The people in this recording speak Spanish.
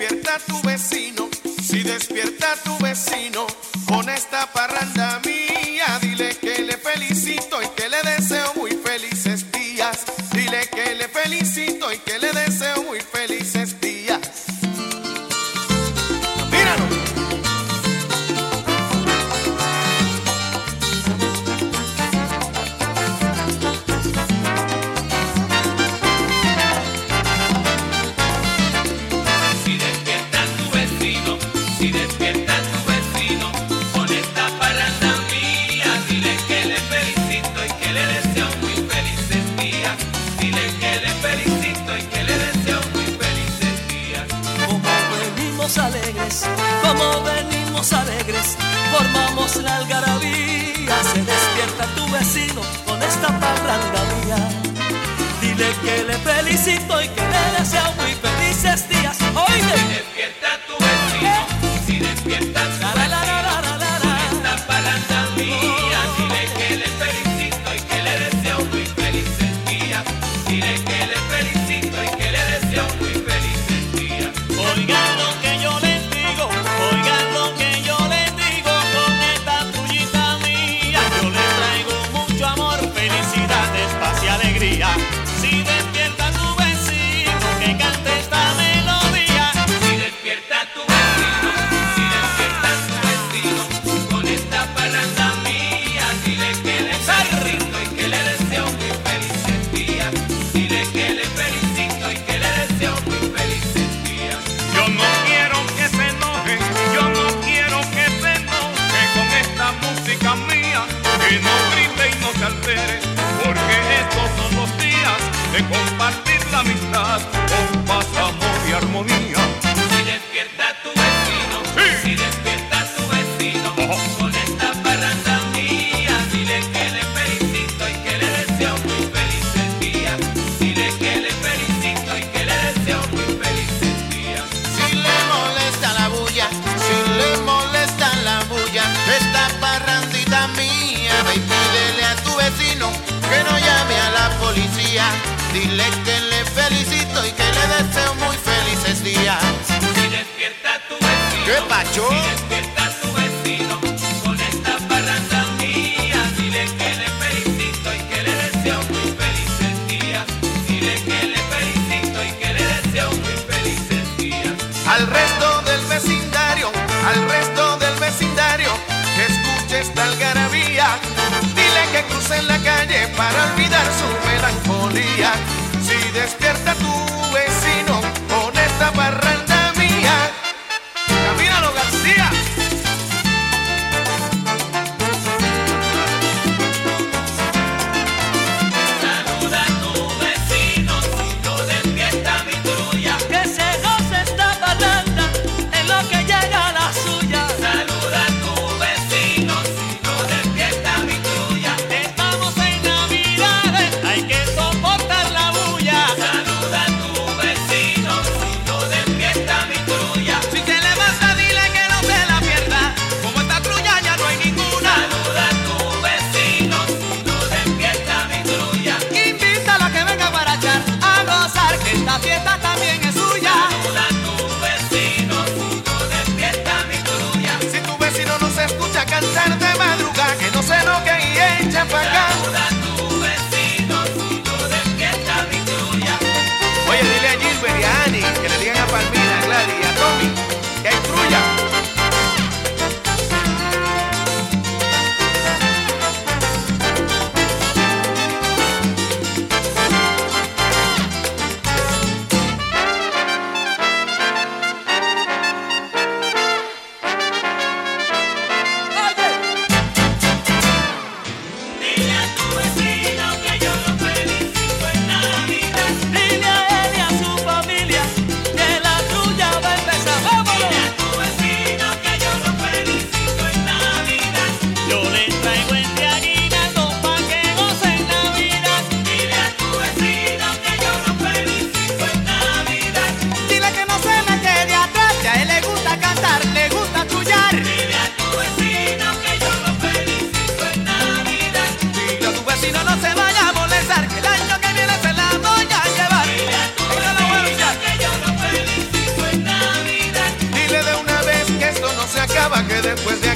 despierta tu vecino, si despierta tu vecino con esta parranda mía, dile que le felicito y que le deseo muy felices días. Dile que le felicito y que le deseo muy felices días. Míralo. Si despierta tu vecino, si despierta tu vecino con esta parranda mía, dile que le felicito y que le deseo muy felices días. Dile que le felicito y que le deseo muy felices días. Como venimos alegres, formamos la algarabía. Se despierta tu vecino con esta parranda mía. Dile que le felicito y que le deseo muy felices días. Oye, si despierta tu vecino, si despierta tu vecino con esta parranda mía, dile que le felicito y que le deseo muy felices días. Dile que le felicito y que le deseo muy felices días. oigan lo que yo les digo, oigan lo que yo les digo con esta trullita mía. Yo les traigo mucho amor, felicidades, paz y alegría. Si despierta tu vecino, que cante esta melodía. Si despierta tu vecino, si despierta tu vecino con esta parranda mía, dile que le felicito y que le deseo muy felices días. Dile que le felicito y que le deseo muy felices días. Yo no quiero que se enoje, yo no quiero que se enoje con esta música mía, que no grite y no se altere, porque estos son los días de compartir la amistad con paz, amor y armonía. Si despierta tu vecino, si despierta tu vecino con esta parranda mía, dile que le felicito y que le deseo muy felices días. Dile que le felicito y que le deseo muy felices días. Si le molesta la bulla, si le molesta la bulla, esta parrandita mía, ve y pídele a tu vecino que no llame a la policía. Dile que le felicito y que le deseo muy felices días. Si despierta tu vecino, ¿Qué pacho? si despierta tu vecino con esta parranda mía, dile que le felicito y que le deseo muy felices días. Dile que le felicito y que le deseo muy felices días. Al resto del vecindario, que escuche esta algarabía, dile que crucen la calle para olvidar su melancolía. Si despierta tu vecino con esta parranda mía, camínalo García. Saluda a tu vecino si no despierta mi trulla. que se goce esta parranda en lo que llega la suya. Saluda a tu vecino si no despierta mi trulla. Estamos en Navidades, hay que soportar la bulla. Saluda a tu para que después de